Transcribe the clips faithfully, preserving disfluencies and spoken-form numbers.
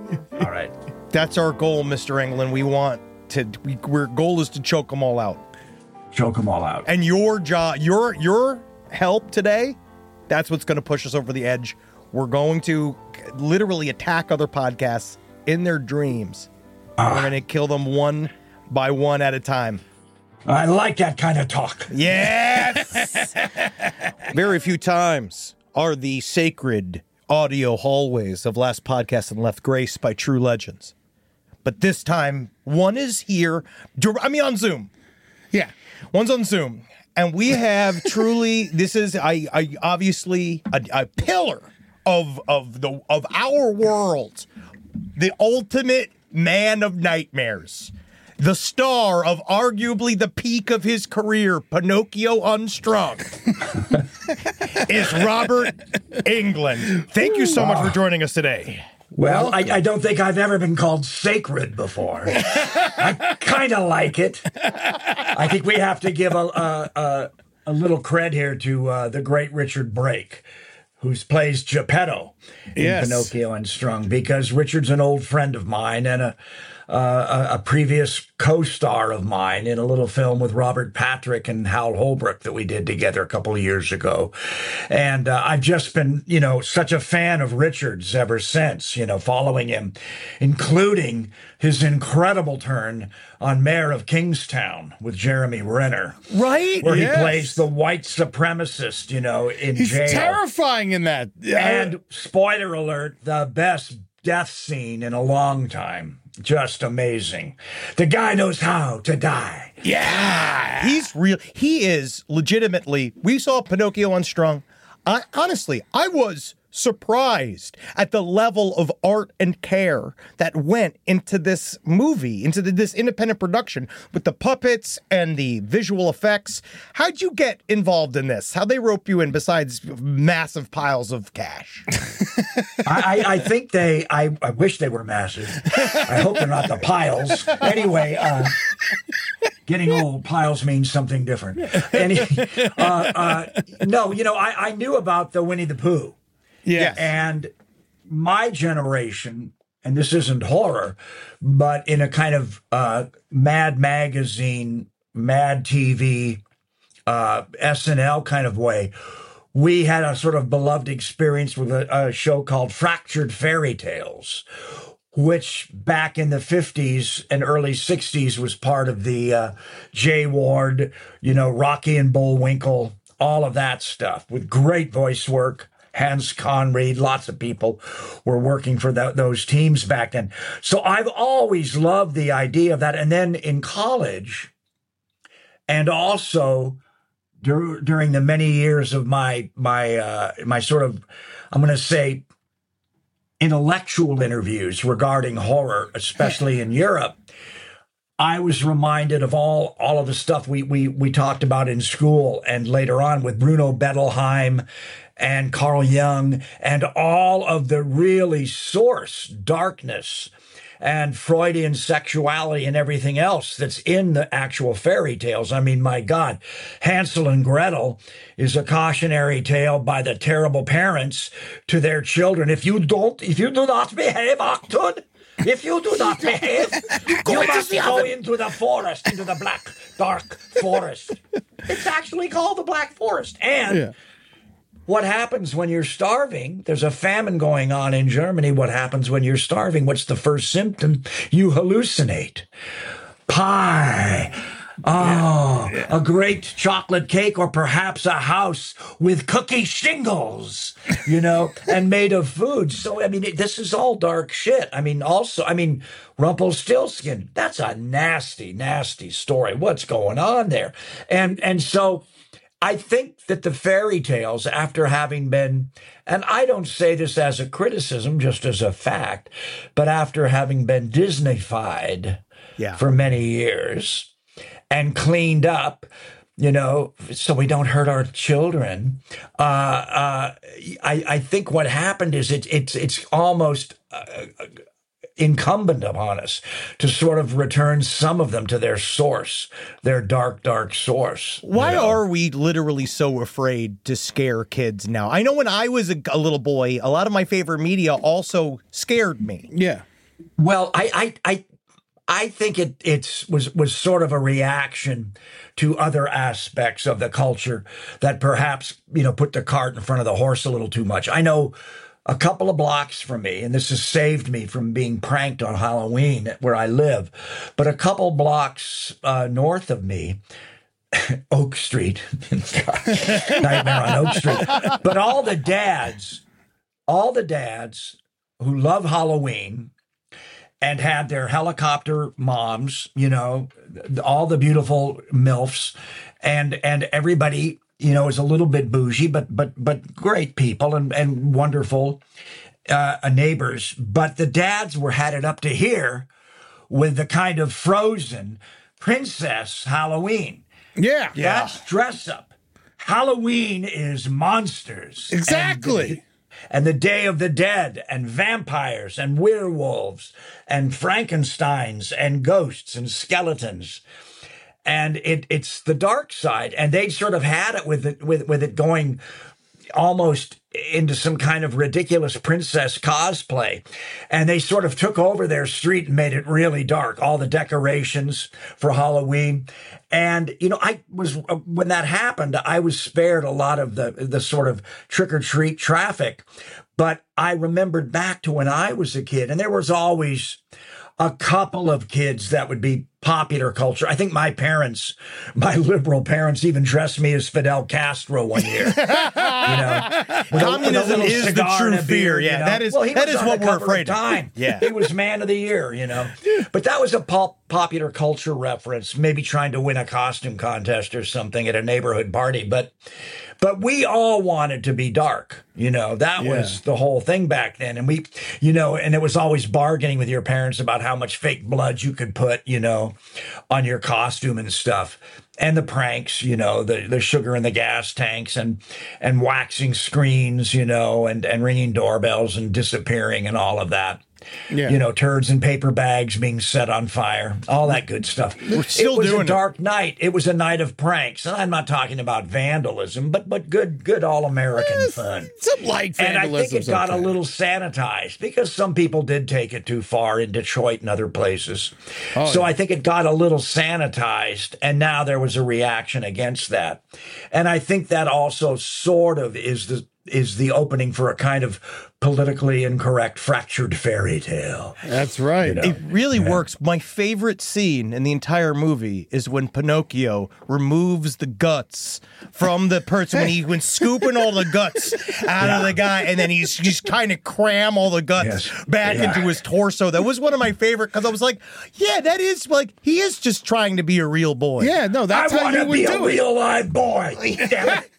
All right. That's our goal, Mister England. We want to, we, our goal is to choke them all out. Choke them all out. And your job, your, your help today, that's what's going to push us over the edge. We're going to literally attack other podcasts in their dreams. Uh, We're going to kill them one by one at a time. I like that kind of talk. Yes! Very few times are the sacred audio hallways of Last Podcast and Left graced by true legends. But this time, one is here. I mean, on Zoom. Yeah. One's on Zoom. And we have truly, this is I, I obviously a, a pillar of of the of our world. The ultimate man of nightmares. The star of arguably the peak of his career, Pinocchio Unstrung, is Robert Englund. Thank you so much for joining us today. Well, I, I don't think I've ever been called sacred before. I kind of like it. I think we have to give a a, a, a little cred here to uh, the great Richard Brake, who plays Geppetto in Yes. Pinocchio Unstrung, because Richard's an old friend of mine and a Uh, a, a previous co-star of mine in a little film with Robert Patrick and Hal Holbrook that we did together a couple of years ago. And uh, I've just been, you know, such a fan of Richard's ever since, you know, following him, including his incredible turn on Mayor of Kingstown with Jeremy Renner. Right? Where Yes. he plays the white supremacist, you know, in He's jail. terrifying in that. And spoiler alert, the best death scene in a long time. Just amazing. The guy knows how to die. Yeah. He's real. He is legitimately. We saw Pinocchio Unstrung. I, honestly, I was surprised at the level of art and care that went into this movie, into the, this independent production with the puppets and the visual effects. How'd you get involved in this? How'd they rope you in besides massive piles of cash? I, I, I think they, I, I wish they were massive. I hope they're not the piles. Anyway, uh, getting old, piles means something different. Any, uh, uh, no, you know, I, I knew about the Winnie the Pooh. Yes. And my generation, and this isn't horror, but in a kind of uh, Mad Magazine, Mad T V, uh, S N L kind of way, we had a sort of beloved experience with a, a show called Fractured Fairy Tales, which back in the fifties and early sixties was part of the uh, Jay Ward, you know, Rocky and Bullwinkle, all of that stuff with great voice work. Hans Conried, lots of people were working for that, those teams back then. So I've always loved the idea of that. And then in college, and also dur- during the many years of my my uh, my sort of, I'm going to say, intellectual interviews regarding horror, especially in Europe, I was reminded of all all of the stuff we we we talked about in school and later on with Bruno Bettelheim and Carl Jung and all of the really source darkness and Freudian sexuality and everything else that's in the actual fairy tales. I mean, my God, Hansel and Gretel is a cautionary tale by the terrible parents to their children. If you don't, if you do not behave, Achtung, if you do not behave, you must go into the forest, into the black, dark forest. It's actually called the Black Forest. And Yeah. what happens when you're starving? There's a famine going on in Germany. What happens when you're starving? What's the first symptom? You hallucinate. Pie. Oh, yeah, yeah. A great chocolate cake or perhaps a house with cookie shingles, you know, and made of food. So, I mean, it, this is all dark shit. I mean, also, I mean, Rumpelstiltskin, that's a nasty, nasty story. What's going on there? And, and so I think that the fairy tales, after having been, and I don't say this as a criticism, just as a fact, but after having been Disneyfied Yeah. for many years and cleaned up, you know, so we don't hurt our children, uh, uh, I, I think what happened is it, it's it's almost uh, incumbent upon us to sort of return some of them to their source, their dark, dark source. Why you know? are we literally so afraid to scare kids now? I know when I was a, a little boy, a lot of my favorite media also scared me. Yeah. Well, I, I, I, I think it it's was was sort of a reaction to other aspects of the culture that perhaps you know put the cart in front of the horse a little too much. I know a couple of blocks from me, and this has saved me from being pranked on Halloween where I live, but a couple blocks uh, north of me. Oak Street, nightmare on Oak Street. But all the dads, all the dads who love Halloween and had their helicopter moms, you know, all the beautiful MILFs, and and everybody, you know, is a little bit bougie, but but but great people and and wonderful uh, neighbors. But the dads were had it up to here with the kind of Frozen princess Halloween. Yeah. That's dress up. Halloween is monsters. Exactly. And, and the Day of the Dead and vampires and werewolves and Frankensteins and ghosts and skeletons. And it it's the dark side. And they sort of had it with it with, with it going almost into some kind of ridiculous princess cosplay. And they sort of took over their street and made it really dark, all the decorations for Halloween. And, you know, I was, when that happened, I was spared a lot of the, the sort of trick or treat traffic. But I remembered back to when I was a kid, and there was always a couple of kids that would be popular culture. I think my parents, my liberal parents, even dressed me as Fidel Castro one year. You know, with a- with a Communism little is the cigar true and a fear. beard, Yeah, you know? that is- Well, he that was is on what the we're cover of afraid of. Time. Yeah. He was man of the year, you know. But that was a pop, popular culture reference, maybe trying to win a costume contest or something at a neighborhood party. But but we all wanted to be dark, you know. That Yeah. was the whole thing back then. And we, you know, and it was always bargaining with your parents about how much fake blood you could put, you know, on your costume and stuff. And the pranks, you know, the, the sugar in the gas tanks and and waxing screens, you know, and, and ringing doorbells and disappearing and all of that. Yeah. You know, turds in paper bags being set on fire, all that good stuff. We're still it was doing a it. dark night. It was a night of pranks. And I'm not talking about vandalism, but but good, good all American fun. Some light And I think it vandalism's got okay. a little sanitized because some people did take it too far in Detroit and other places. Oh, so yeah. I think it got a little sanitized, and now there was a reaction against that. And I think that also sort of is the is the opening for a kind of politically incorrect fractured fairy tale. That's right. know. It really works. My favorite scene in the entire movie is when Pinocchio removes the guts from the person when he when scooping all the guts out of the guy, and then he's just kind of cram all the guts Yes. back Yeah. into his torso. That was one of my favorite because I was like, yeah, that is like he is just trying to be a real boy. Yeah, no, that's I how want you to would be a do it. real live boy. Damn it.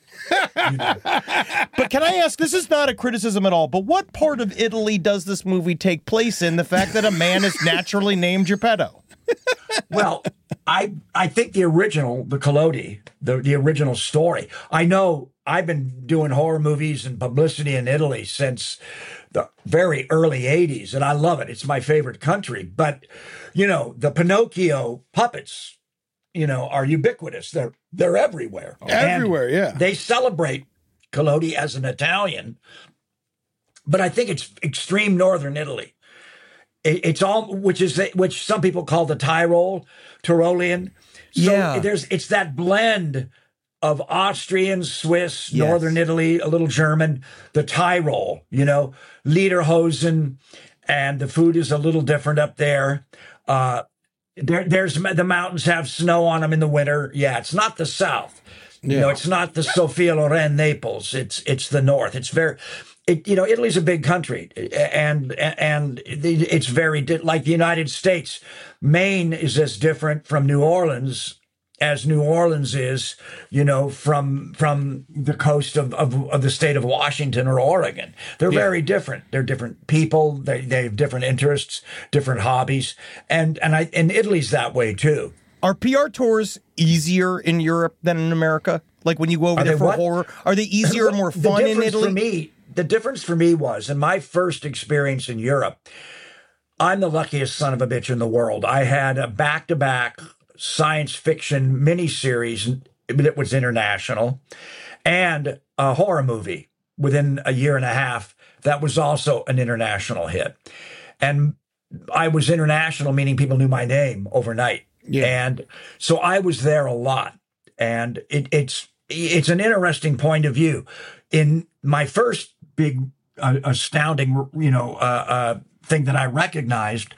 But can I ask, this is not a criticism at all, but what part of Italy does this movie take place in? The fact that a man is naturally named Geppetto. Well, I I think the original, the Collodi, the, the original story. I know I've been doing horror movies and publicity in Italy since the very early eighties, and I love it. It's my favorite country. But, you know, the Pinocchio puppets, you know, are ubiquitous. They're they're everywhere. Everywhere, And yeah. They celebrate Collodi as an Italian, but I think it's extreme northern Italy. It, it's all which is which some people call the Tyrol, Tyrolean. So Yeah. there's it's that blend of Austrian, Swiss, Yes. northern Italy, a little German, the Tyrol, you know, Lederhosen, and the food is a little different up there. Uh, there, there's the mountains have snow on them in the winter. Yeah, it's not the South. You know, it's not the Sofia Loren, Naples. It's it's the North. It's very, it, you know, Italy's a big country, and and it's very di- like the United States. Maine is as different from New Orleans as New Orleans is, you know, from from the coast of, of, of the state of Washington or Oregon. They're very different. They're different people. They they have different interests, different hobbies, and and I and Italy's that way too. Are P R tours easier in Europe than in America? Like when you go over Are there they for what? horror, are they easier and more The fun in difference Italy? For me, the difference for me was in my first experience in Europe, I'm the luckiest son of a bitch in the world. I had a back-to-back science fiction miniseries that was international and a horror movie within a year and a half that was also an international hit. And I was international, meaning people knew my name overnight. Yeah. And so I was there a lot. And it, it's it's an interesting point of view. In my first big, uh, astounding, you know, uh, uh, thing that I recognized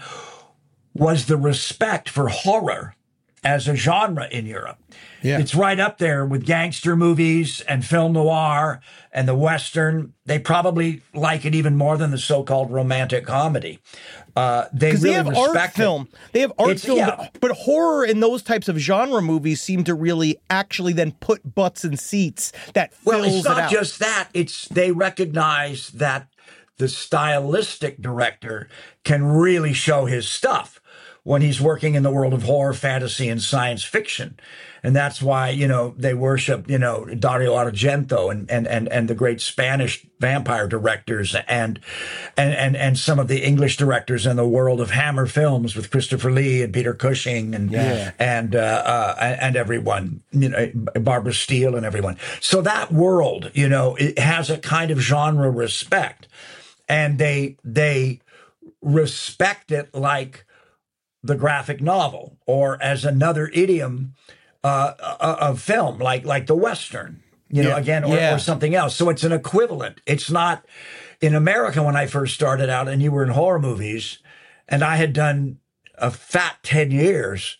was the respect for horror as a genre in Europe. Yeah. It's right up there with gangster movies and film noir and the Western. They probably like it even more than the so-called romantic comedy. Uh, they Because really they have respect art it. film. They have art It's- film, yeah. but, but horror and those types of genre movies seem to really actually then put butts in seats that fills Well, it's it not out. just that. It's they recognize that the stylistic director can really show his stuff when he's working in the world of horror, fantasy, and science fiction. And that's why, you know, they worship, you know, Dario Argento and, and, and, and the great Spanish vampire directors and, and, and, and some of the English directors in the world of Hammer films with Christopher Lee and Peter Cushing and, Yeah. and, uh, uh, and everyone, you know, Barbara Steele and everyone. So that world, you know, it has a kind of genre respect, and they, they respect it like the graphic novel, or as another idiom uh, uh, of film, like like the Western, you know, Yeah. again, or, Yeah. or something else. So it's an equivalent. It's not in America when I first started out, and you were in horror movies, and I had done a fat ten years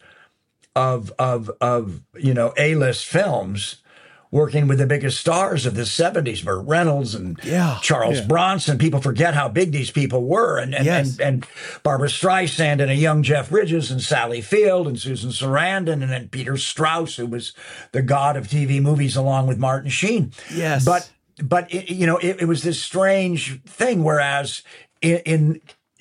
of of of you know A-list films, working with the biggest stars of the seventies, Burt Reynolds and Yeah. Charles Yeah. Bronson. People forget how big these people were. And and, Yes. and and Barbara Streisand and a young Jeff Bridges and Sally Field and Susan Sarandon and then Peter Strauss, who was the god of T V movies along with Martin Sheen. Yes. But, but it, you know, it, it was this strange thing, whereas in, in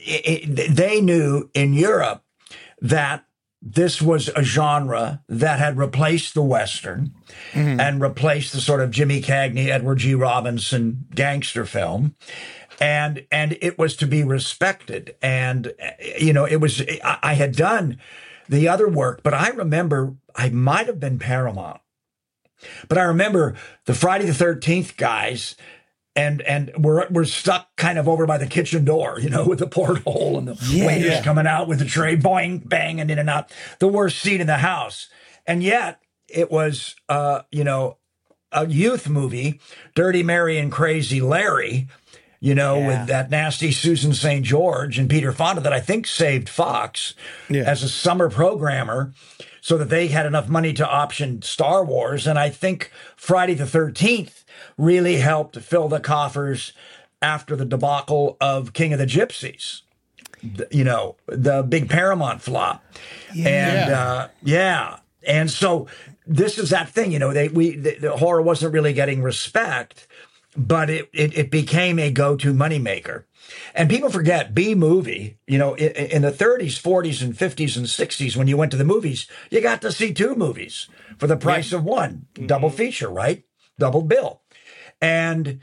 it, they knew in Europe that this was a genre that had replaced the Western and replaced the sort of Jimmy Cagney, Edward G. Robinson gangster film. And, and it was to be respected. And, you know, it was, I, I had done the other work, but I remember I might have been Paramount, but I remember the Friday the thirteenth guys, and and we're we're stuck kind of over by the kitchen door, you know, with the porthole and the Yeah. waiters Yeah. coming out with the tray, boing, bang, and in and out. The worst seat in the house. And yet it was, uh, you know, a youth movie, Dirty Mary and Crazy Larry, you know, Yeah. with that nasty Susan Saint George and Peter Fonda that I think saved Fox Yeah. as a summer programmer so that they had enough money to option Star Wars. And I think Friday the thirteenth really helped fill the coffers after the debacle of King of the Gypsies, The- you know, the big Paramount flop. And Yeah. uh, yeah. And so this is that thing, you know, they, we, the, the horror wasn't really getting respect, but it, it, it became a go-to moneymaker. And people forget B movie, you know, in, in the thirties, forties, and fifties and sixties, when you went to the movies, you got to see two movies for the price of one. Double feature, right? Double bill. And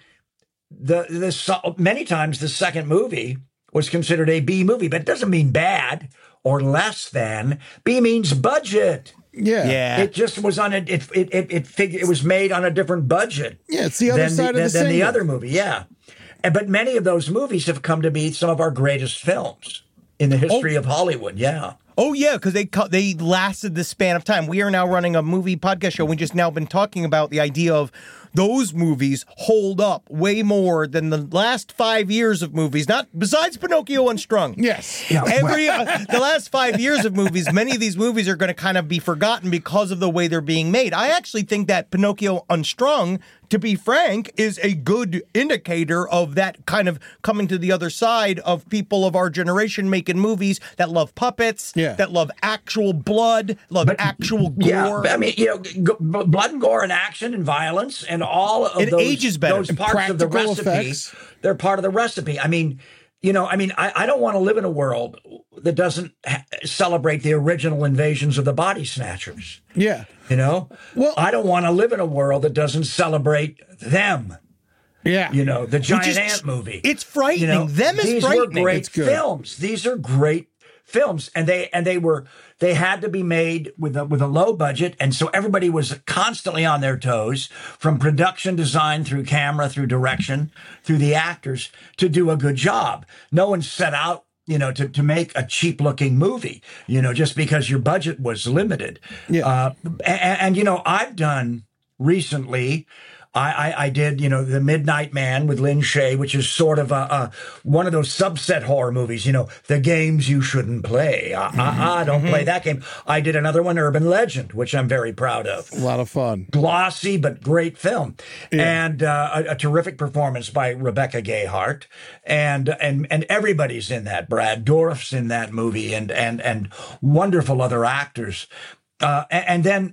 the this many times the second movie was considered a B movie, but it doesn't mean bad or less than. B means budget. Yeah. Yeah. It just was on a it it it it, figure, it was made on a different budget. Yeah, it's the other than side of than, the than the single. other movie. Yeah, and, but many of those movies have come to be some of our greatest films in the history of Hollywood. Yeah. Oh yeah, because they cu- they lasted the span of time. We are now running a movie podcast show. We just now been talking about the idea of those movies hold up way more than the last five years of movies. Not besides Pinocchio Unstrung. Yes. Yeah. Every uh, the last five years of movies, many of these movies are going to kind of be forgotten because of the way they're being made. I actually think that Pinocchio Unstrung, to be frank, is a good indicator of that kind of coming to the other side of people of our generation making movies that love puppets, Yeah. that love actual blood, love actual gore. Yeah, but I mean, you know, g- g- blood and gore and action and violence and all of It those, ages better. those And parts of the practical recipe, effects. they're part of the recipe. I mean, you know, I mean, I, I don't want to live in a world that doesn't ha- celebrate the original invasions of the body snatchers. Yeah. You know, Well- I don't want to live in a world that doesn't celebrate them. Yeah. You know, the giant is- ant movie. It's frightening. You know, Them is these frightening. were great It's good. films. These are great films, and they and they were they had to be made with a with a low budget, and so everybody was constantly on their toes, from production design through camera through direction through the actors, to do a good job. No one set out you know, to, to make a cheap looking movie, you know, just because your budget was limited. Yeah. Uh, and, and, you know, I've done recently, I, I, I did, you know, The Midnight Man with Lin Shaye, which is sort of a, a one of those subset horror movies, you know, the games you shouldn't play. Ah, uh, uh, uh, don't play that game. I did another one, Urban Legend, which I'm very proud of. A lot of fun. Glossy, but great film. Yeah. And uh, a, a terrific performance by Rebecca Gayheart. And, and, and everybody's in that. Brad Dourif's in that movie and, and, and wonderful other actors. Uh, and, and then,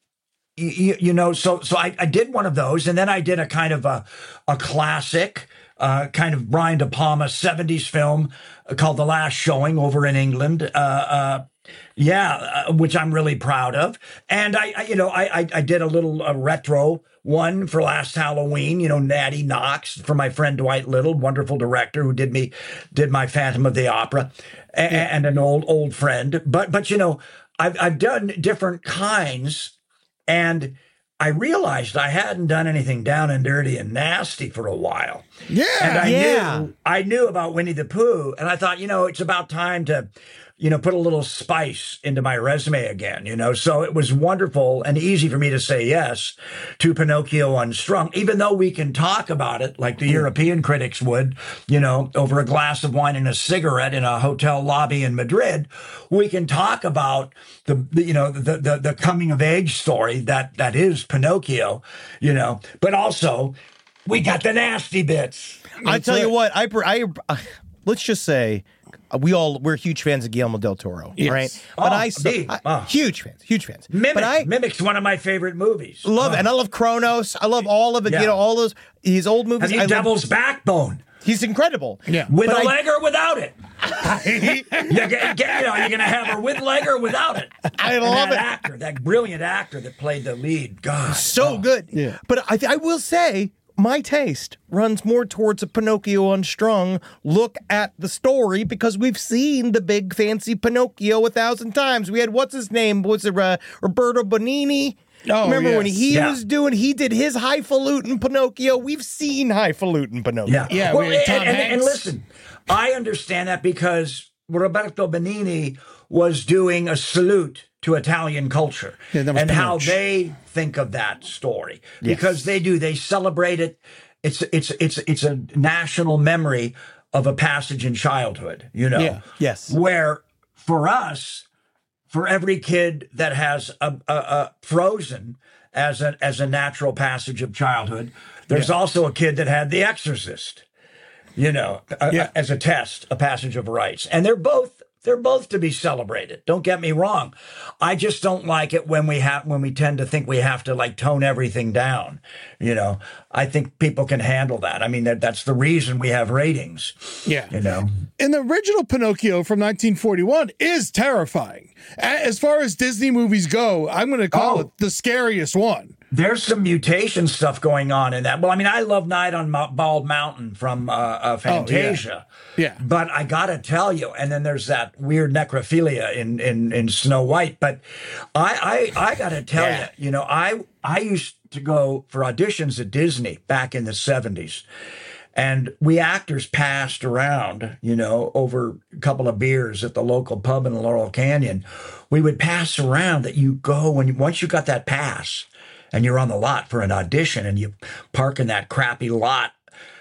You, you know, so so I, I did one of those, and then I did a kind of a a classic, uh, kind of Brian De Palma seventies film called The Last Showing over in England. Uh, uh, yeah, uh, which I'm really proud of. And I, I you know, I, I I did a little uh, retro one for last Halloween. You know, Natty Knox for my friend Dwight Little, wonderful director who did me did my Phantom of the Opera, and, and an old old friend. But but you know, I've I've done different kinds. And I realized I hadn't done anything down and dirty and nasty for a while. Yeah. And I Yeah. knew I knew about Winnie the Pooh, and I thought, you know, it's about time to, you know, put a little spice into my resume again, you know. So it was wonderful and easy for me to say yes to Pinocchio Unstrung, even though we can talk about it like the European critics would, you know, over a glass of wine and a cigarette in a hotel lobby in Madrid. We can talk about the, the you know, the, the the coming of age story that that is Pinocchio, you know, but also we got the nasty bits. I tell you it. what, I, I, I let's just say we all we're huge fans of Guillermo del Toro, Yes. right? Oh, But I, so, indeed. I Oh. huge fans, huge fans. Mimic, but I Mimic's one of my favorite movies. love, Oh. and I love Kronos. I love all of it. Yeah. You know, all those his old movies. Have you I love, Devil's Backbone? he's incredible. Yeah. With But a I- leg or without it? you get, get, you know, you're going to have her with leg or without it. I And love that it. actor, that brilliant actor that played the lead. God. So oh. good. Yeah. But I, I will say my taste runs more towards a Pinocchio Unstrung look at the story because we've seen the big fancy Pinocchio a thousand times. We had what's his name? Was it uh, Roberto Benigni? Oh, Remember when yes. he Yeah. was doing, he did his highfalutin Pinocchio. We've seen highfalutin Pinocchio. Yeah. Yeah, Well, we had Tom and, and, and Hanks. listen, I understand that because Roberto Benigni was doing a salute to Italian culture Yeah, that was and how Pinocchio. they think of that story because they do. They celebrate it. It's it's it's it's a national memory of a passage in childhood. You know. Yeah. Yes. Where for us, for every kid that has a, a, a Frozen as a as a natural passage of childhood, there's also a kid that had The Exorcist, you know, a- Yeah. as a test, a passage of rites, and they're both they're both to be celebrated. Don't get me wrong. I just don't like it when we have when we tend to think we have to like tone everything down. You know, I think people can handle that. I mean, that that's the reason we have ratings. Yeah. You know. And the original Pinocchio from nineteen forty-one is terrifying. A- As far as Disney movies go, I'm going to call Oh. it the scariest one. There's some mutation stuff going on in that. Well, I mean, I love Night on Mo- Bald Mountain from uh, uh, Fantasia. Yeah. But I got to tell you, and then there's that weird necrophilia in, in, in Snow White. But I I, I got to tell Yeah. you, you know, I I used to go for auditions at Disney back in the seventies. And we actors passed around, you know, over a couple of beers at the local pub in Laurel Canyon. We would pass around that you go when you, once you got that pass and you're on the lot for an audition and you park in that crappy lot,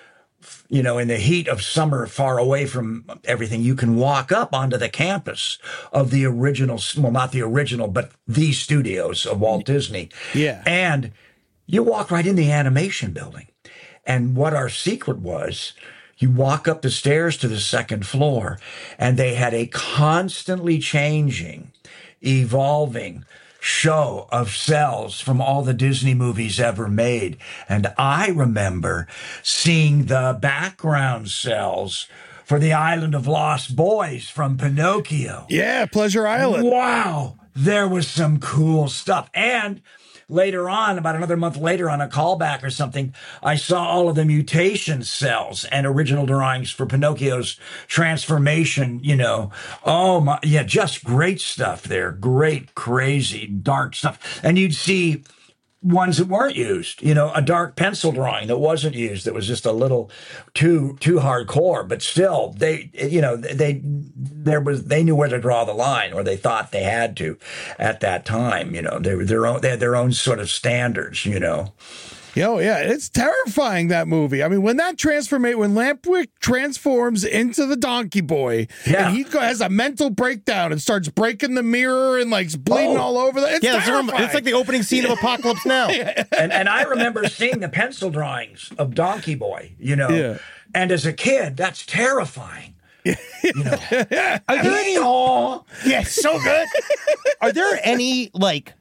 you know, in the heat of summer, far away from everything, you can walk up onto the campus of the original, well, not the original, but the studios of Walt Disney. Yeah. And you walk right in the animation building. And what our secret was, you walk up the stairs to the second floor, and they had a constantly changing, evolving show of cells from all the Disney movies ever made. And I remember seeing the background cells for the Island of Lost Boys from Pinocchio. Yeah, Pleasure Island. Wow, there was some cool stuff. And later on, about another month later on a callback or something, I saw all of the mutation cells and original drawings for Pinocchio's transformation, you know. Oh my, yeah, just great stuff there. Great, crazy, dark stuff. And you'd see ones that weren't used. You know, a dark pencil drawing that wasn't used, that was just a little too too hardcore. But still, they, you know, they there was they knew where to draw the line, or they thought they had to at that time. You know, they were their own they had their own sort of standards. You know. Yo, yeah, it's terrifying, that movie. I mean, when that transformate, when Lampwick transforms into the Donkey Boy, Yeah. and he go, has a mental breakdown and starts breaking the mirror and like bleeding Oh. all over, the, it's Yeah, it's, terrifying. it's like the opening scene of Apocalypse Now. and and I remember seeing the pencil drawings of Donkey Boy, you know, Yeah. and as a kid, that's terrifying. You know, Are there any? oh, Yeah, so good. Are there any like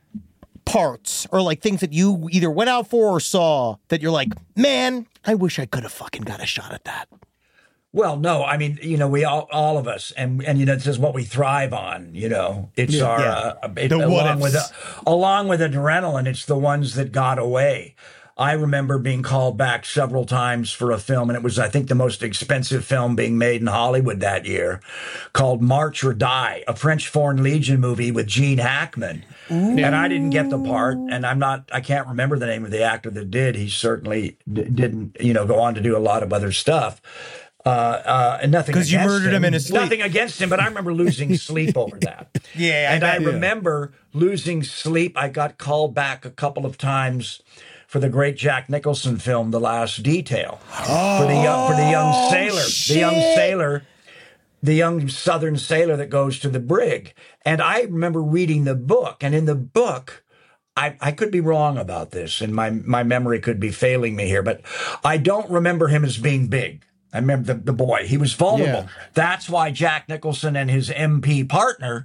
parts or like things that you either went out for or saw that you're like, man, I wish I could have fucking got a shot at that? well, no, I mean, you know, we all, all of us, and and you know, this is what we thrive on. You know, it's our yeah. uh, it, The what along with ifs. along with adrenaline. It's the ones that got away. I remember being called back several times for a film, and it was, I think, the most expensive film being made in Hollywood that year, called March or Die, a French Foreign Legion movie with Gene Hackman. And I didn't get the part, and I'm not, I can't remember the name of the actor that did. He certainly d- didn't, you know, go on to do a lot of other stuff. Uh, uh, and nothing 'Cause you against murdered him in his sleep. Nothing against him, but I remember losing sleep over that. Yeah, I and I, bet. remember losing sleep. I got called back a couple of times for the great Jack Nicholson film, The Last Detail, for the young, for the young sailor, the young sailor, the young Southern sailor that goes to the brig. And I remember reading the book, and in the book, I, I could be wrong about this, and my my memory could be failing me here, but I don't remember him as being big. I remember the, the boy. He was vulnerable. Yeah. That's why Jack Nicholson and his M P partner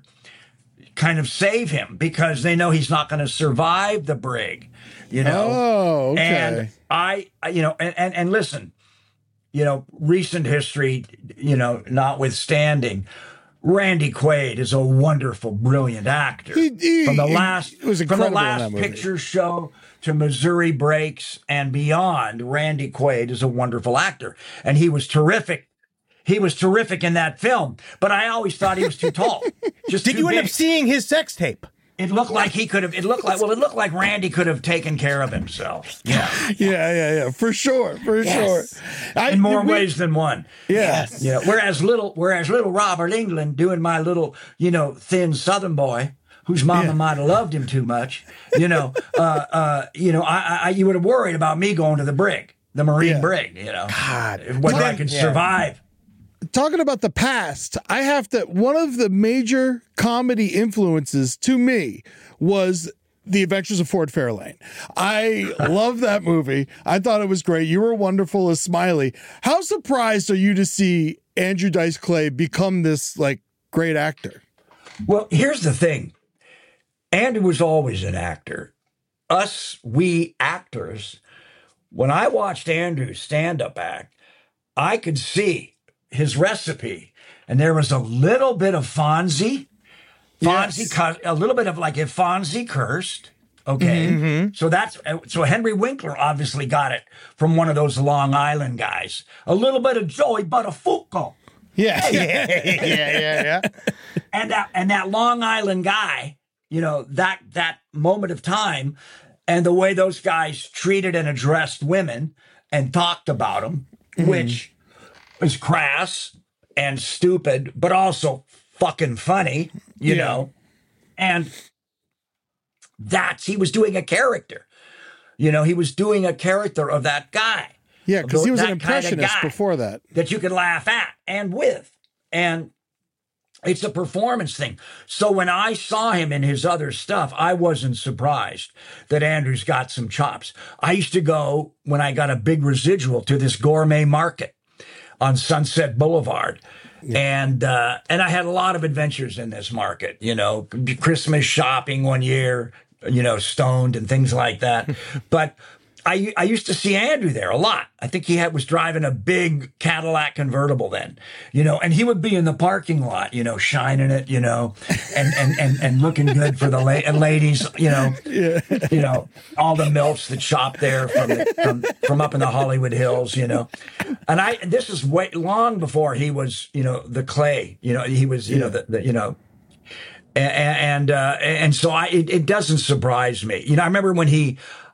kind of save him, because they know he's not going to survive the brig, you know? Oh, okay. And I, I- you know, and, and, and listen, you know, recent history, you know, notwithstanding, Randy Quaid is a wonderful, brilliant actor. He- he- from the he last, was from the incredible in last that movie. picture show to Missouri Breaks and beyond, Randy Quaid is a wonderful actor, and he was terrific. He was terrific in that film, but I always thought he was too tall. Just Did too you end big. up seeing his sex tape? It looked like he could have. It looked like well, it looked like Randy could have taken care of himself. Yeah, yeah, yeah, yeah, for sure, for Yes. sure. I, in more we- ways than one. Yeah. Yeah. Whereas little, whereas little Robert England doing my little, you know, thin Southern boy, whose mama Yeah. might have loved him too much. You know, uh, uh, you know, I, I, you would have worried about me going to the brig, the Marine Yeah. brig. You know, God. whether I Then- could yeah. survive. Talking about the past, I have to. One of the major comedy influences to me was The Adventures of Ford Fairlane. I love that movie. I thought it was great. You were wonderful as Smiley. How surprised are you to see Andrew Dice Clay become this like great actor? Well, here's the thing. Andy was always an actor. Us, we actors, when I watched Andrew's stand-up act, I could see his recipe. And there was a little bit of Fonzie. Fonzie, Yes. cu- a little bit of like if Fonzie cursed. Okay. So that's, so Henry Winkler obviously got it from one of those Long Island guys. A little bit of Joey Buttafuoco. Yeah, yeah, yeah, yeah. And that, and that Long Island guy, you know, that that moment of time and the way those guys treated and addressed women and talked about them, which is crass and stupid, but also fucking funny, you Yeah. know. And that's, he was doing a character. You know, he was doing a character of that guy. yeah, because he was an That kinda impressionist guy before that. that you could laugh at and with. And it's a performance thing. So when I saw him in his other stuff, I wasn't surprised that Andrew's got some chops. I used to go, when I got a big residual, to this gourmet market on Sunset Boulevard. And uh, and I had a lot of adventures in this market, you know, Christmas shopping one year, you know, stoned and things like that. But I I used to see Andrew there a lot. I think he had was driving a big Cadillac convertible then, you know, and he would be in the parking lot, you know, shining it, you know, and and and, and looking good for the la- ladies, you know, you know, all the milfs that shop there from, the, from from up in the Hollywood Hills, you know, and I this is way long before he was, you know, the Clay, you know, he was, you know, the, the you know. And and, uh, and so I, it, it doesn't surprise me. You know, I remember when he,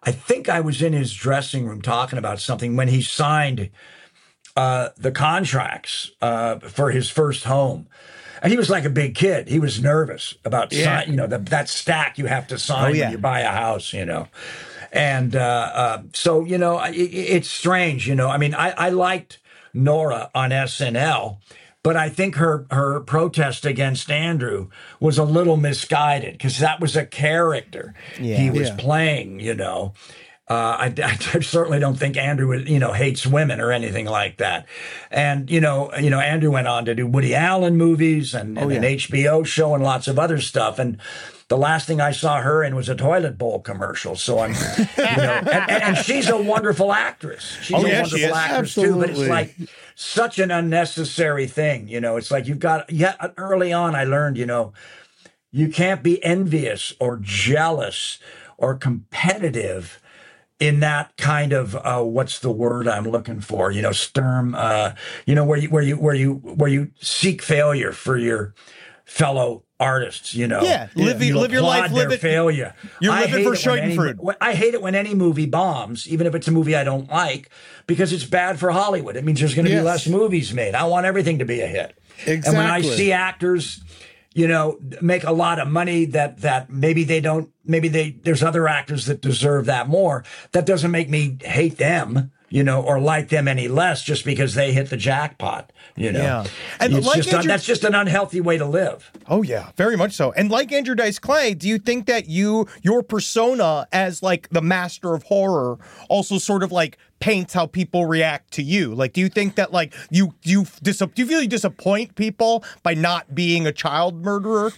I think I was in his dressing room talking about something when he signed uh, the contracts uh, for his first home. And he was like a big kid. He was nervous about, Yeah. sign, you know, the, that stack you have to sign Oh, yeah. when you buy a house, you know. And uh, uh, so, you know, it, it's strange, you know. I mean, I, I liked Nora on S N L, but I think her, her protest against Andrew was a little misguided because that was a character Yeah. he was Yeah. playing, you know. Uh, I, I certainly don't think Andrew, you know, hates women or anything like that. And, you know, you know, Andrew went on to do Woody Allen movies and, and Oh, yeah. an H B O show and lots of other stuff. And the last thing I saw her in was a toilet bowl commercial. So I'm, you know, and, and, and she's a wonderful actress. She's Oh, a yeah, she wonderful is. actress too. But it's Absolutely. like such an unnecessary thing. You know, it's like you've got, yeah, early on I learned, you know, you can't be envious or jealous or competitive in that kind of uh, what's the word I'm looking for? You know, sturm. Uh, you know, where you where you where you where you seek failure for your fellow artists. You know, Yeah, live- You live your life, applaud live their it- failure. you're I living hate for it when any- Schadenfreude. when- I hate it when any movie bombs, even if it's a movie I don't like, because it's bad for Hollywood. It means there's going to Yes. be less movies made. I want everything to be a hit. And when I Exactly. see actors, you know, make a lot of money that that maybe they don't, maybe they there's other actors that deserve that more. That doesn't make me hate them, you know, or like them any less just because they hit the jackpot, you know. Yeah. And It's like just un- Andrew- that's just an unhealthy way to live. Oh yeah, very much so. And like Andrew Dice Clay, do you think that you your persona as like the master of horror also sort of like paints how people react to you? Like, do you think that like you you dis- do you feel you disappoint people by not being a child murderer?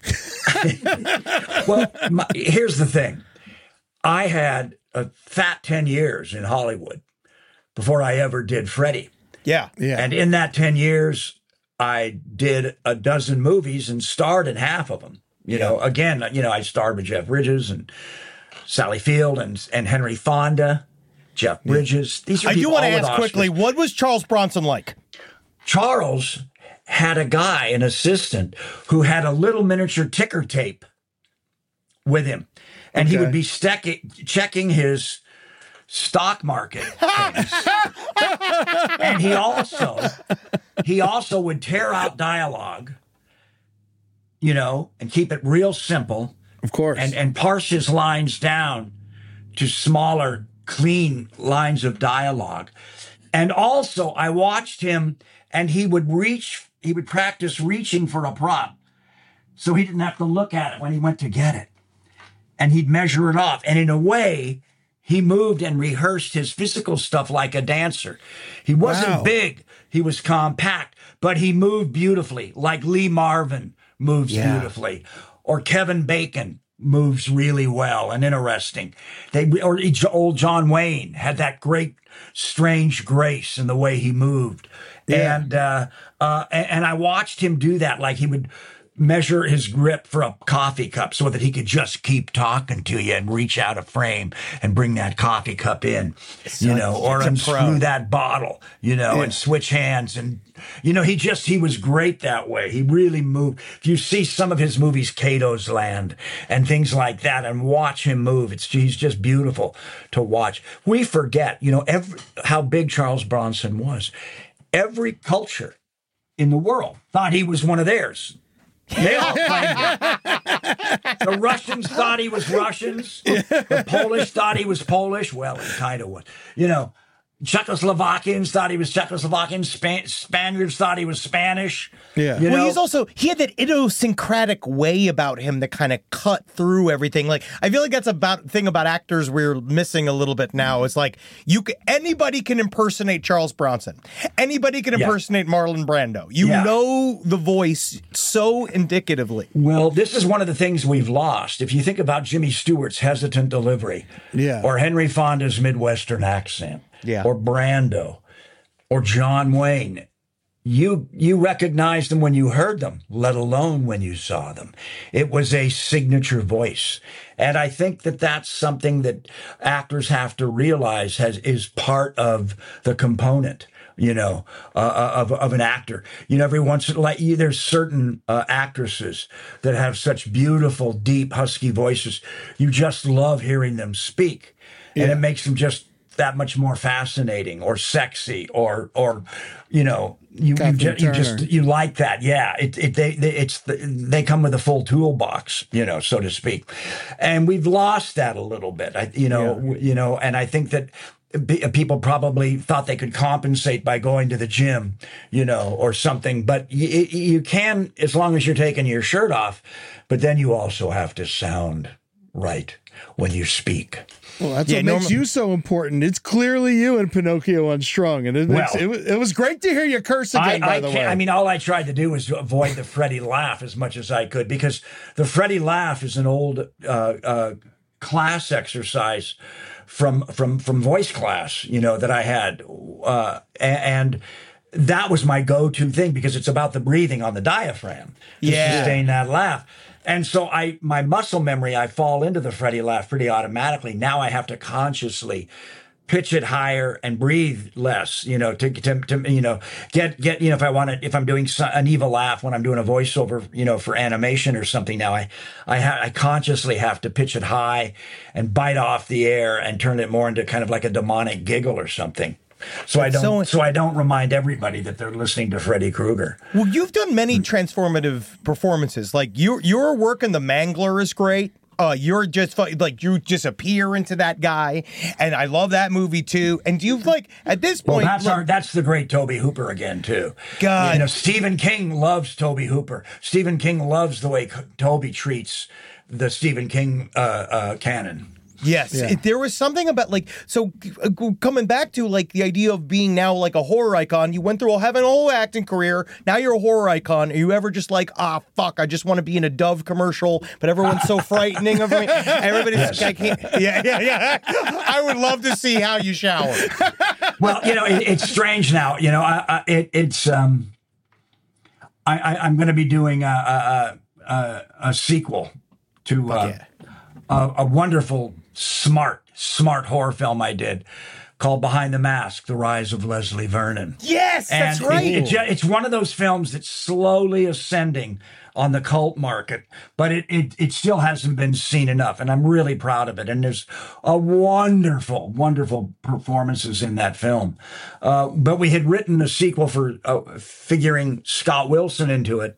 Well, my, here's the thing. I had a fat ten years in Hollywood before I ever did Freddy. Yeah. Yeah. And in that ten years, I did a dozen movies and starred in half of them. You know, again, you know, I starred with Jeff Bridges and Sally Field and, and Henry Fonda, Jeff Bridges. These are I do people want to all with ask quickly, Oscars. what was Charles Bronson like? Charles had a guy, an assistant, who had a little miniature ticker tape with him. And he Okay. would be stec- checking his stock market things. And he also he also would tear out dialogue, you know, and keep it real simple Of course. and, and parse his lines down to smaller, clean lines of dialogue. And also, I watched him, and he would reach, he would practice reaching for a prop. So he didn't have to look at it when he went to get it. And he'd measure it off. And in a way, he moved and rehearsed his physical stuff like a dancer. He wasn't Wow. big, he was compact, but he moved beautifully, like Lee Marvin moves Yeah. beautifully, or Kevin Bacon moves really well and interesting. They or old John Wayne had that great, strange grace in the way he moved, Yeah. and uh, uh, and, and I watched him do that. Like he would measure his grip for a coffee cup so that he could just keep talking to you and reach out a frame and bring that coffee cup in, you know, or it's a unscrew pro. that bottle, you know, and switch hands. And, you know, he just, he was great that way. He really moved. If you see some of his movies, Cato's Land and things like that, and watch him move, it's, he's just beautiful to watch. We forget, you know, every, how big Charles Bronson was. Every culture in the world thought he was one of theirs. They all claimed it. The Russians thought he was Russians. The Polish thought he was Polish. Well, he kind of was. You know, Czechoslovakians thought he was Czechoslovakian. Span- Spaniards thought he was Spanish. Yeah. You Well, know? he's also he had that idiosyncratic way about him that kind of cut through everything. Like I feel like that's about thing about actors we're missing a little bit now. It's like you c- anybody can impersonate Charles Bronson. Anybody can Yeah. impersonate Marlon Brando. You Yeah. know the voice so indicatively. Well, this is one of the things we've lost. If you think about Jimmy Stewart's hesitant delivery, Yeah. or Henry Fonda's Midwestern accent, Yeah. or Brando, or John Wayne, you you recognized them when you heard them, let alone when you saw them. It was a signature voice, and I think that that's something that actors have to realize has is part of the component. You know, uh, of of an actor. You know, every once in like there's certain uh, actresses that have such beautiful, deep, husky voices. You just love hearing them speak, and it makes them just that much more fascinating or sexy or or you know you you, Kathleen ju- you just Turner. you like that. Yeah, it it they, they it's the, they come with a full toolbox, you know, so to speak, and we've lost that a little bit. I you know w- you know, and I think that be- people probably thought they could compensate by going to the gym, you know, or something. But you, you can, as long as you're taking your shirt off. But then you also have to sound right when you speak. Well, that's Yeah, what makes normal- you so important. It's clearly you and Pinocchio Unstrung, and it, makes, Well- it, was- it was great to hear you curse I, again. by I the can't, way, I mean, all I tried to do was to avoid the Freddie laugh as much as I could, because the Freddie laugh is an old uh, uh, class exercise from from from voice class, you know, that I had, uh, a- and that was my go-to thing because it's about the breathing on the diaphragm to Yeah. sustain that laugh. And so I, my muscle memory, I fall into the Freddie laugh pretty automatically. Now I have to consciously pitch it higher and breathe less, you know, to, to, to you know, get, get, you know, if I want to, if I'm doing so- an evil laugh when I'm doing a voiceover, you know, for animation or something now, I, I, ha- I consciously have to pitch it high and bite off the air and turn it more into kind of like a demonic giggle or something. So I don't, so- so I don't remind everybody that they're listening to Freddy Krueger. Well, you've done many transformative performances. Like your your work in The Mangler is great. Uh, you're just fu- like you just appear into that guy, and I love that movie too. And you've like at this Well, point, that's look- our that's the great Toby Hooper again too. God. you know, Stephen King loves Toby Hooper. Stephen King loves the way Toby treats the Stephen King uh, uh, canon. Yes, Yeah. it, there was something about like so uh, coming back to like the idea of being now like a horror icon. You went through having a whole acting career. Now you're a horror icon. Are you ever just like, ah, fuck, I just want to be in a Dove commercial, but everyone's so frightening of me. Everybody's I can't. Yeah, yeah, yeah. I would love to see how you shower. Well, you know, it, it's strange now. You know, I, I, it, it's um, I, I I'm going to be doing a a, a, a sequel to uh, yeah. a, a wonderful, smart, smart horror film I did called Behind the Mask: The Rise of Leslie Vernon. Yes, that's And right. It, it, ju- it's one of those films that's slowly ascending on the cult market, but it, it it still hasn't been seen enough, and I'm really proud of it. And there's a wonderful, wonderful performances in that film. Uh, but we had written a sequel for uh, figuring Scott Wilson into it.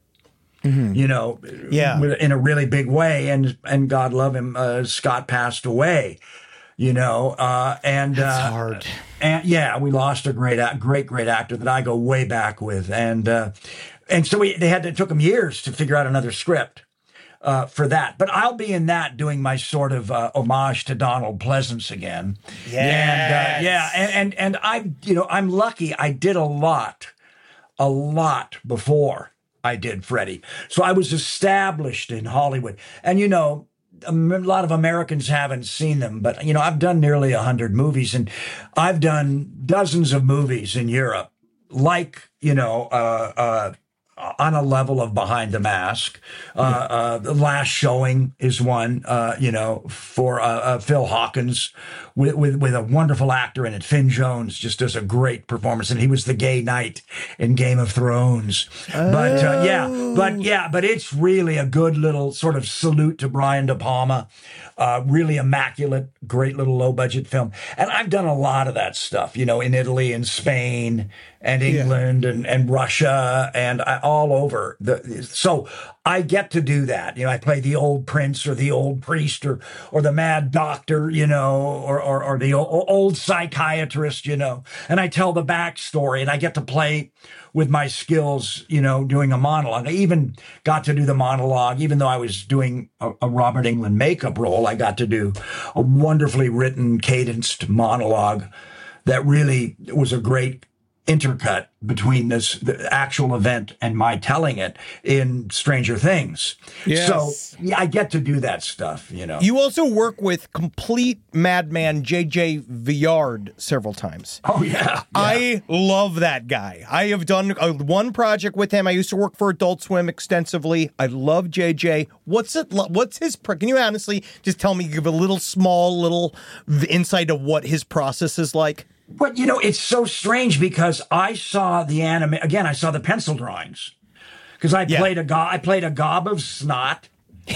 You know, Yeah. in a really big way, and and God love him, uh, Scott passed away. You know, uh, and That's uh, hard. and yeah, we lost a great, act- great, great actor that I go way back with, and uh, and so we they had to, it took them years to figure out another script uh, for that. But I'll be in that doing my sort of uh, homage to Donald Pleasance again. Yes. And, uh, yeah, and, and and I, you know, I'm lucky. I did a lot, a lot before I did Freddie, so I was established in Hollywood, and you know. A lot of Americans haven't seen them, but you know, I've done nearly a hundred movies, and I've done dozens of movies in Europe, like you know, uh, uh, on a level of Behind the Mask. Uh, uh, the Last Showing is one, uh, you know, for uh, uh, Phil Hawkins, with, with with a wonderful actor in it. Finn Jones just does a great performance, and he was the gay knight in Game of Thrones. But uh, yeah, but yeah, but it's really a good little sort of salute to Brian De Palma. Uh, really immaculate, great little low budget film. And I've done a lot of that stuff, you know, in Italy and Spain and England and, and Russia and I, all over. The, so I get to do that. You know, I play the old prince or the old priest or or the mad doctor, you know, or or, or the old, old psychiatrist, you know, and I tell the backstory and I get to play with my skills, you know, doing a monologue. I even got to do the monologue, even though I was doing a, a Robert Englund makeup role, I got to do a wonderfully written, cadenced monologue that really was a great intercut between this the actual event and my telling it in Stranger Things. Yes. So yeah, I get to do that stuff, you know. You also work with complete madman J J Viard several times. oh, yeah. I love that guy. I have done uh, one project with him. I used to work for Adult Swim extensively. I love J J. What's it? lo- What's his? Pro- Can you honestly just tell me, give a little small little v- insight of what his process is like? But, you know, it's so strange because I saw the anime, again, I saw the pencil drawings because I Yeah. played a go- I played a gob of snot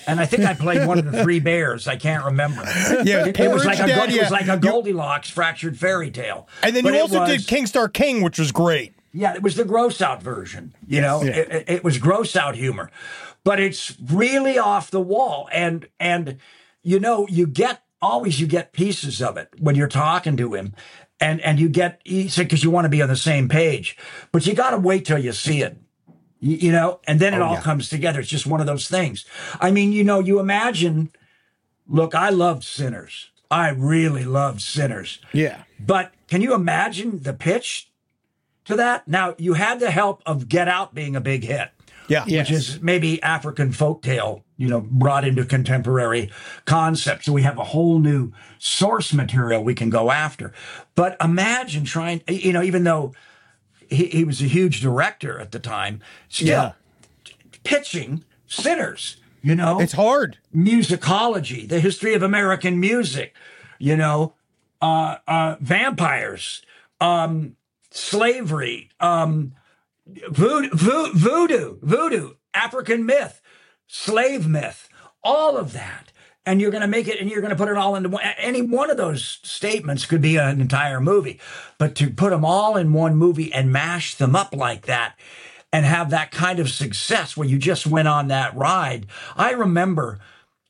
And I think I played one of the three bears. I can't remember. Yeah, It, it was like a Porridge Go- Dad, it was yeah. like a Goldilocks fractured fairy tale. And then But you it also was- did King Star King, which was great. Yeah, it was the gross out version. You know, Yeah. it, it- it was gross out humor, but it's really off the wall. And and you know, you get always you get pieces of it when you're talking to him, and and you get because you want to be on the same page, but you got to wait till you see it. You, you know, and then it all yeah. comes together. It's just one of those things. I mean, you know, you imagine. Look, I loved Sinners. I really loved Sinners. Yeah. But can you imagine the pitch to that? Now, you had the help of Get Out being a big hit, Yeah. Yes. which is maybe African folktale, you know, brought into contemporary concept. So we have a whole new source material we can go after. But imagine trying, you know, even though he, he was a huge director at the time, still Yeah. pitching Sinners, you know? It's hard. Musicology, the history of American music, you know, uh, uh, vampires, um, slavery, um, voodoo, vo- voodoo, voodoo, African myth, slave myth, all of that. And you're going to make it, and you're going to put it all into one. Any one of those statements could be an entire movie, but to put them all in one movie and mash them up like that, and have that kind of success where you just went on that ride. I remember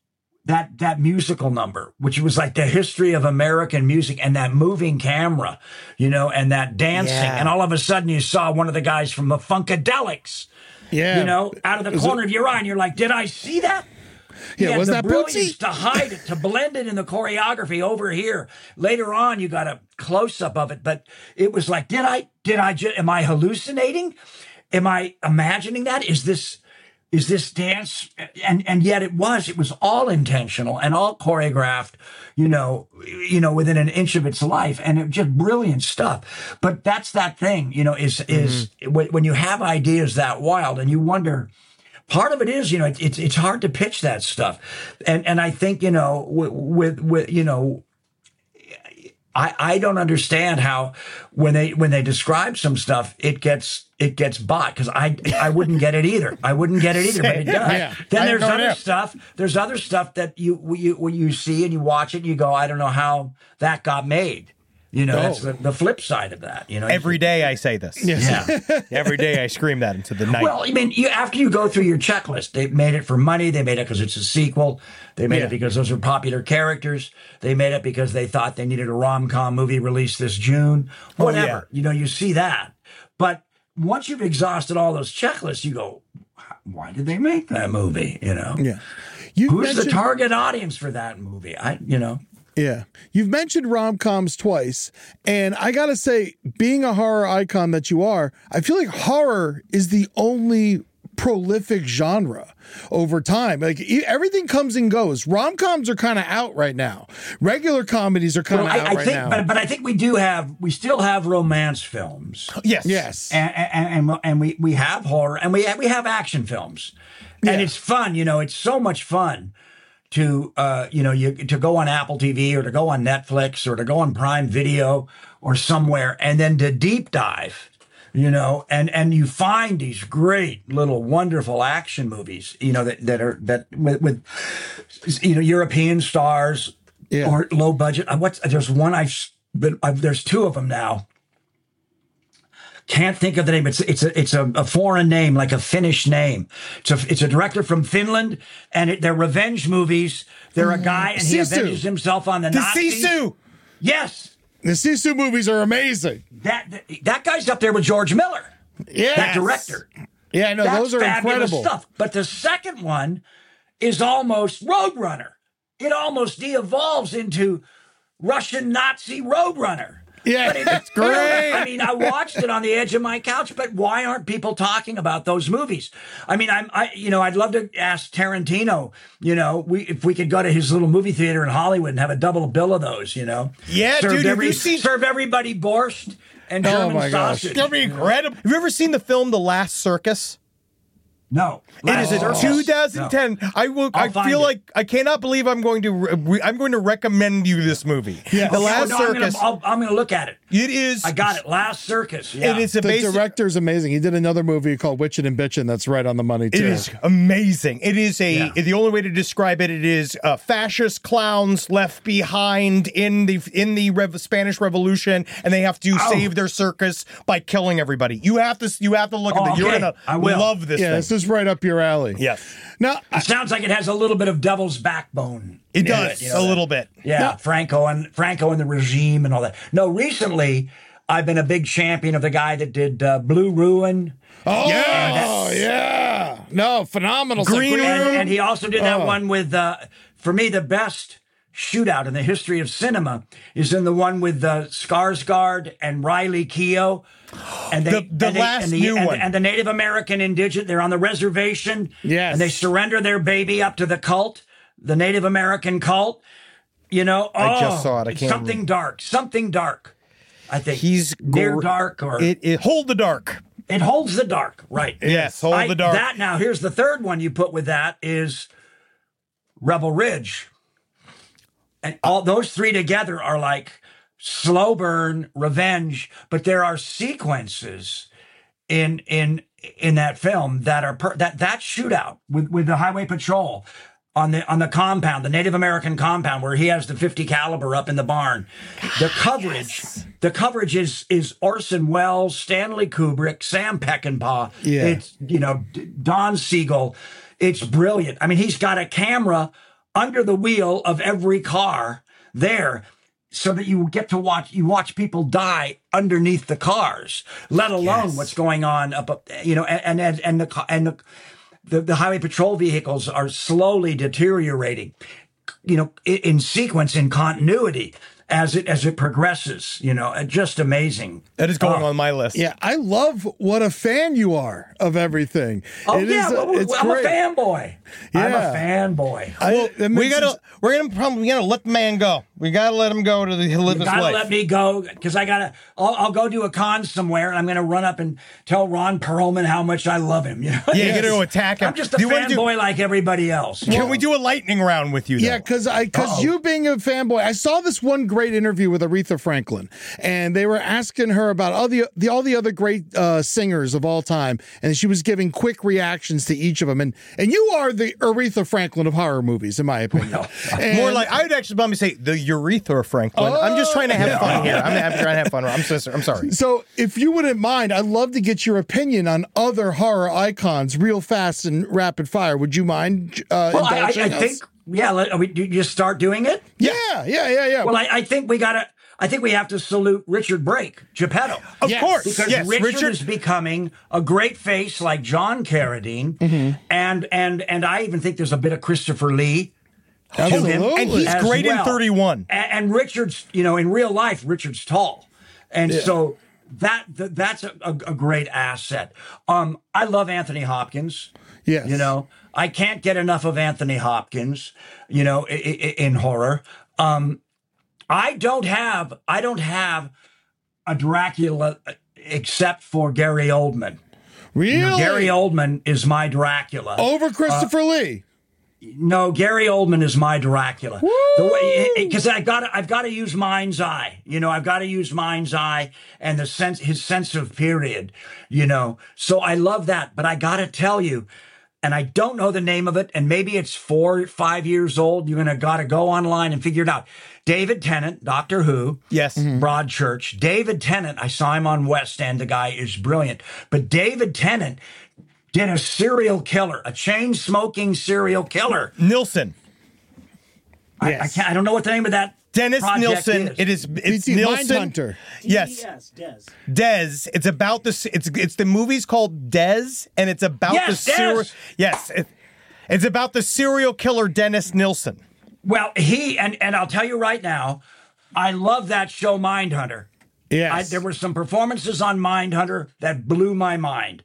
that that musical number, which was like the history of American music, and that moving camera, you know, and that dancing, Yeah. and all of a sudden you saw one of the guys from the Funkadelics, Yeah. you know, out of the Was corner it- of your eye, and you're like, did I see that? Yeah, He was had that the brilliance Bootsy? to hide it, to blend it in the choreography over here. Later on, you got a close up of it, but it was like, did I? Did I? Ju- am I hallucinating? Am I imagining that? Is this? Is this dance? And and yet it was. It was all intentional and all choreographed. You know, you know, within an inch of its life, and it just brilliant stuff. But that's that thing. You know, is is when, when you have ideas that wild, and you wonder. Part of it is, you know, it, it's it's hard to pitch that stuff, and and I think you know with with, with you know, I I don't understand how when they when they describe some stuff it gets it gets bought because I I wouldn't get it either. I wouldn't get it either, but it does. Yeah. Then I there's have no other idea. stuff. There's other stuff that you you when you see and you watch it and you go, I don't know how that got made. You know, that's the, the flip side of that. You know, Every day I say this. yeah. Every day I scream that into the night. Well, I mean, you, after you go through your checklist, they made it for money. They made it because it's a sequel. They made Yeah. it because those are popular characters. They made it because they thought they needed a rom-com movie released this June. Whatever. yeah. You know, you see that. But once you've exhausted all those checklists, you go, why did they make that movie? You know? Yeah. You Who's the mentioned- target audience for that movie? I, you know. Yeah. You've mentioned rom-coms twice, and I got to say, being a horror icon that you are, I feel like horror is the only prolific genre over time. Like e- everything comes and goes. Rom-coms are kind of out right now. Regular comedies are kind of Well, I, out I right think, now. but, but I think we do have, we still have romance films. yes. yes. and and, and, and we, we have horror and we we have action films, and Yeah. it's fun. You know, it's so much fun to uh you know you to go on Apple T V or to go on Netflix or to go on Prime Video or somewhere, and then to deep dive. You know, and and you find these great little wonderful action movies. You know that that are that with, with you know European stars Yeah. or low budget. Uh, What's there's one I've been I've, there's two of them now. Can't think of the name. It's it's a it's a, a foreign name, like a Finnish name. It's a it's a director from Finland, and it, they're revenge movies. They're a guy, and he Sisu. avenges himself on the, The Nazis. Sisu. Yes, The Sisu movies are amazing. that that guy's up there with George Miller, Yeah. that director. Yeah, no, That's those are fabulous incredible. stuff. But the second one is almost Roadrunner. It almost de-evolves into Russian Nazi Roadrunner. Yeah, But it- it's great. I mean, I watched it on the edge of my couch, but why aren't people talking about those movies? I mean, I'm, I, you know, I'd love to ask Tarantino, you know, we, if we could go to his little movie theater in Hollywood and have a double bill of those, you know? Yeah, serve dude, have every, you seen- serve everybody borscht and Oh German my gosh. sausage. That'd be incredible. Have you ever seen the film The Last Circus? No, It is a Last two Circus. thousand ten. No. I will. I'll I find feel it. like I cannot believe I'm going to. Re- I'm going to recommend you this movie. Yeah. The Okay, Last Oh, no, I'm gonna- Circus. I'll- I'm going to look at it. It is. I got it. Last Circus. Yeah. It is a The basic. director's amazing. He did another movie called Witchin' and Bitchin' that's right on the money too. It is amazing. It is a. Yeah. The only way to describe it, it is uh, fascist clowns left behind in the in the Rev- Spanish Revolution, and they have to Oh. save their circus by killing everybody. You have to. You have to look Oh, at it. You're okay. gonna I will. love this Yeah, thing. this is right up your alley. Yes, Now, It sounds like it has a little bit of Devil's Backbone. it in does you know, a that- little bit. Yeah, Franco and Franco and the regime and all that. No, recently I've been a big champion of the guy that did uh, Blue Ruin. oh Yes. yeah, no, phenomenal. stuff. Green And, Room. and he also did that Oh. one with, uh, for me, the best shootout in the history of cinema is in the one with uh, Skarsgård and Riley Keough. And they, The- the and they- last and the, new and, one. and the Native American indigenous, they're on the reservation. Yes. And they surrender their baby up to the cult, the Native American cult. You know, I just oh, saw it. I it's can't something dark, something dark. I think He's near gr- dark, or it, It, it hold the dark. holds the dark, right? Yes, hold I- the dark. That now, here's the third one you put with that is Rebel Ridge, and all those three together are like slow burn, revenge. But there are sequences in in in that film that are per, that that shootout with with the highway patrol on the on the compound, the Native American compound, where he has the fifty caliber up in the barn. The coverage, the coverage is is Orson Welles, Stanley Kubrick, Sam Peckinpah. Yeah. It's you know D- Don Siegel. It's brilliant. I mean, he's got a camera under the wheel of every car there, so that you get to watch you watch people die underneath the cars, let alone what's going on up, up you know, and and and the ca- and the, the the highway patrol vehicles are slowly deteriorating, you know, in, in sequence, in continuity as it as it progresses, you know, and just amazing. That is going Oh. on my list. Yeah, I love what a fan you are of everything. Oh It yeah, is, uh, well, it's I'm great. a fanboy. I'm Yeah. a fanboy. I- Well, that we makes gotta, sense. we're gonna probably, we gotta let the man go. We gotta let him go to the live You his gotta life. let me go because I gotta. I'll, I'll go do a con somewhere, and I'm gonna run up and tell Ron Perlman how much I love him. You know? Yeah, Yes. get to attack him. I'm just a Do you wanna do- fanboy like everybody else. Can we do a lightning round with you? Though? Yeah, because I because you being a fanboy, I saw this one great interview with Aretha Franklin, and they were asking her about all the, the all the other great uh, singers of all time, and she was giving quick reactions to each of them. And and you are the Aretha Franklin of horror movies, in my opinion. And- More like I would actually probably say the urethra Franklin. I'm just trying to have fun here. I'm, I'm trying to have fun. I'm so, I'm sorry. So, if you wouldn't mind, I'd love to get your opinion on other horror icons, real fast and rapid fire. Would you mind? Uh, Well, I, I, I indulging us? think. Yeah, let, are we, you just start doing it. Yeah, yeah, yeah, yeah. Well, I, I think we gotta. I think we have to salute Richard Brake, Geppetto. Of Yes. course, Because yes, Richard, Richard. is becoming a great face like John Carradine, Mm-hmm. and and and I even think there's a bit of Christopher Lee. to him Absolutely. and he's as great in well. thirty-one. And, and Richard's, you know, in real life, Richard's tall, and so that, that that's a, a, a great asset. Um, I love Anthony Hopkins. Yes. You know, I can't get enough of Anthony Hopkins. You know, i- i- in horror. Um, I don't have I don't have a Dracula except for Gary Oldman. Really? Gary Oldman is my Dracula. Over Christopher Lee. No, Gary Oldman is my Dracula. Because I got I've got to use mind's eye. You know, I've got to use mind's eye and the sense his sense of period. You know, so I love that. But I got to tell you, and I don't know the name of it, and maybe it's four, five years old. You're gonna got to go online and figure it out. David Tennant, Doctor Who. Yes. Broadchurch. David Tennant, I saw him on West End. The guy is brilliant. But David Tennant did a serial killer, a chain smoking serial killer. Nilsson. I, I Yes. can't. I don't know what the name of that. Dennis project Nilsson. is. It is. It's B T Nilsson. Mindhunter. Yes. Yes, Des. Des. It's about this. It's it's the movie's called Des, and it's about Yes, the serial. Des. Yes. It, it's about the serial killer Dennis Nilsson. Well, he and and I'll tell you right now, I love that show, Mindhunter. Yes. I, there were some performances on Mindhunter that blew my mind,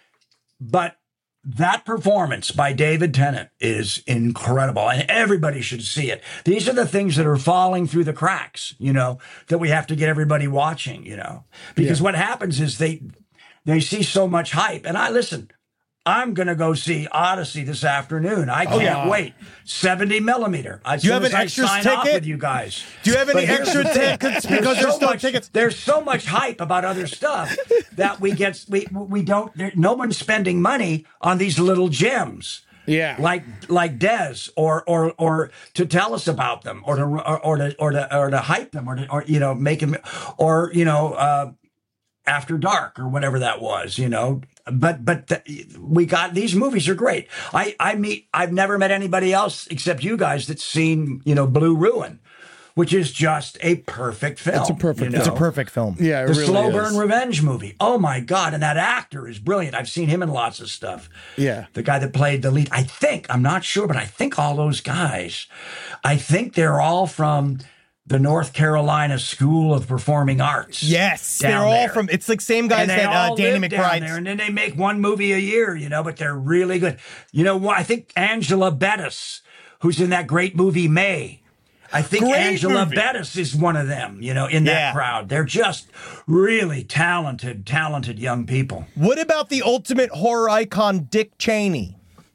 but that performance by David Tennant is incredible, and everybody should see it. These are the things that are falling through the cracks, you know, that we have to get everybody watching, you know, because what happens is they they see so much hype, and I listen. I'm going to go see Odyssey this afternoon. I can't yeah. wait. seventy millimeter. As Do you soon have as an I extra sign off ticket? with you guys. Do you have any But here's extra the thing. tickets? Because there's so still much, tickets. There's so much hype about other stuff that we get. We we don't. There, no one's spending money on these little gems. Yeah. Like like Des, or or or to tell us about them, or to or, or to or to or to hype them, or to, or you know make them, or you know uh, After Dark or whatever that was, you know. But but the, we got these movies are great. I I meet I've never met anybody else except you guys that's seen you know Blue Ruin, which is just a perfect film. It's a perfect you know? It's a perfect film. Yeah, it The really slow is. burn revenge movie. Oh my God. And that actor is brilliant. I've seen him in lots of stuff. Yeah. The guy that played the lead. I think, I'm not sure, but I think all those guys, I think they're all from the North Carolina School of Performing Arts. Yes, down they're all there. from. It's like same guys And they that uh, all Danny live down McBride. there, and then they make one movie a year, you know, but they're really good. You know what? I think Angela Bettis, who's in that great movie May, I think Great Angela movie. Bettis is one of them, you know, in that Yeah. crowd. They're just really talented, talented young people. What about the ultimate horror icon, Dick Cheney?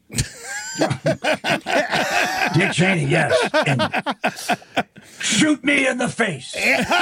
Dick Cheney, yes. And shoot me in the face.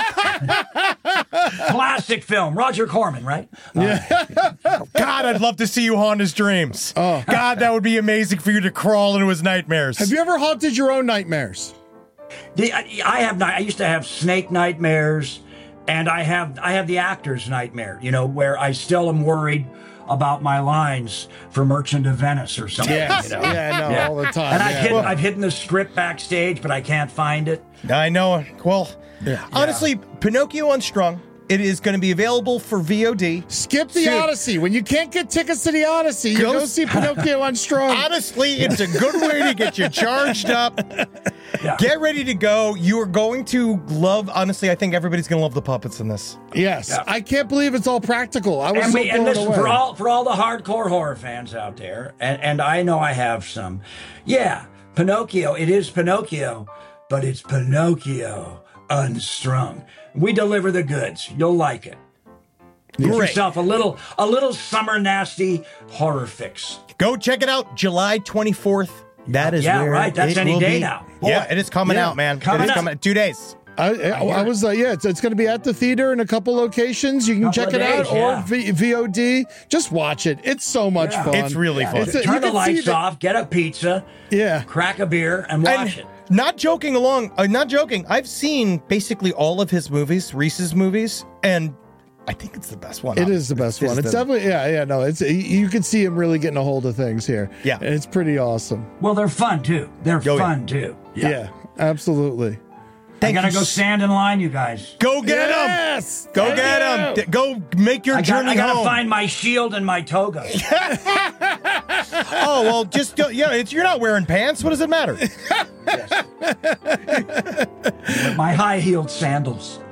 Classic film. Roger Corman, right? God, I'd love to see you haunt his dreams. Oh. God, that would be amazing for you to crawl into his nightmares. Have you ever haunted your own nightmares? The, I I have not. I used to have snake nightmares, and I have I have the actor's nightmare. You know, where I still am worried about my lines for Merchant of Venice or something. Yes. You know? Yeah, I know, all the time. And I've yeah. hidden I've hidden the script backstage, but I can't find it. I know. Well, honestly, Pinocchio Unstrung. It is going to be available for V O D. Skip the Dude. Odyssey. When you can't get tickets to the Odyssey, you Go go s- see Pinocchio Unstrung. Honestly, it's a good way to get you charged up. Yeah. Get ready to go. You are going to love. Honestly, I think everybody's going to love the puppets in this. Yes, Yeah. I can't believe it's all practical. I was And so we and blown listen away. for all for all the hardcore horror fans out there, and, and I know I have some. Yeah, Pinocchio, it is Pinocchio, but it's Pinocchio unstrung. We deliver the goods. You'll like it. Get Great. yourself a little a little summer nasty horror fix. Go check it out, July twenty-fourth. That is Yeah, where right. That's it any will day be. now. Yeah, it is coming Yeah. out, man. Coming it is out. coming. Two days. I, I, I was uh, yeah, it's, it's going to be at the theater in a couple locations. You can Couple check of it days, out yeah. or v, V O D. Just watch it. It's so much Yeah. fun. It's really fun. It's a- you Turn the can see lights the- off, get a pizza, Yeah. crack a beer, and watch it. And not joking along, uh, not joking. I've seen basically all of his movies, Reese's movies, and I think it's the best one. It is the best one. It's the- definitely yeah, yeah. No, it's you can see him really getting a hold of things here. Yeah. and it's pretty awesome. Well, they're fun too. They're Oh, yeah. fun too. Yeah, absolutely. I Thank gotta you go s- st in line, you guys. Go get him. Yes! Go Thank get you! him. D- Go make your I, got, journey I gotta home. find my shield and my toga. Oh well, just go, yeah. It's, you're not wearing pants. What does it matter? My high heeled sandals.